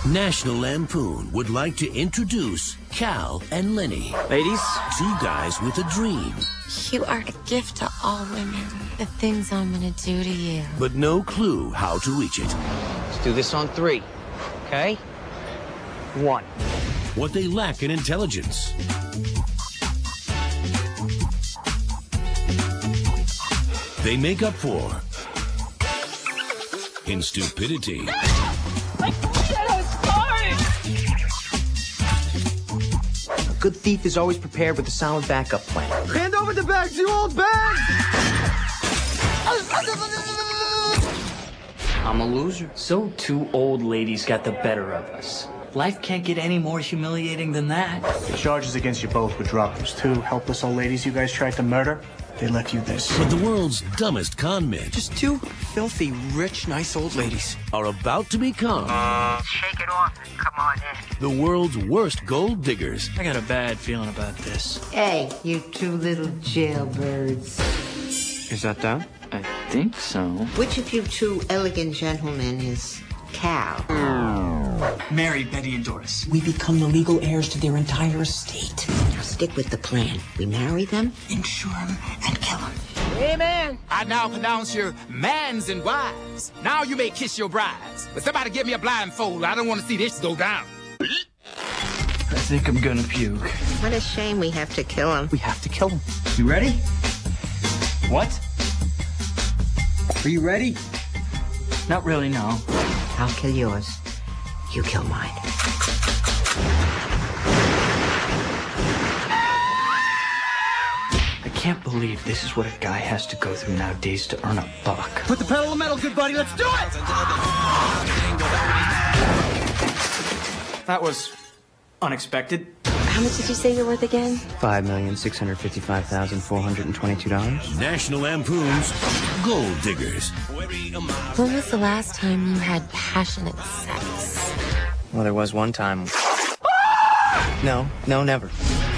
National Lampoon would like to introduce Cal and Lenny. Ladies. Two guys with a dream. You are a gift to all women. The things I'm gonna do to you. But no clue how to reach it. Let's do this on 3, okay? 1. What they lack in intelligence. They make up for in stupidity. A good thief is always prepared with a solid backup plan. Hand over the bags, you old bag! I'm a loser. So 2 old ladies got the better of us. Life can't get any more humiliating than that. The charges against you both were dropped. Those 2 helpless old ladies you guys tried to murder, they left you this. But the world's dumbest con men Just 2 filthy, rich, nice old ladies. are about to become Shake it off and come on in. the world's worst gold diggers. I got a bad feeling about this. Hey, you 2 little jailbirds. Is that that? I think so. Which of you 2 elegant gentlemen is Cal? Marry Betty and Doris. We become the legal heirs to their entire estate. Now stick with the plan. We marry them, Insure them and kill them. Amen. I now pronounce you mans and wives. Now you may kiss your brides. But somebody give me a blindfold. I don't want to see this go down. I think I'm gonna puke. What a shame we have to kill him. We have to kill him. You ready? What? Are you ready? Not really, no. I'll kill yours. You kill mine. I can't believe this is what a guy has to go through nowadays to earn a buck. Put the pedal to the metal, good buddy, let's do it! That was unexpected. How much did you say you're worth again? $5,655,422. National Lampoon's Gold Diggers. When was the last time you had passionate sex? Well, there was one time. No, never.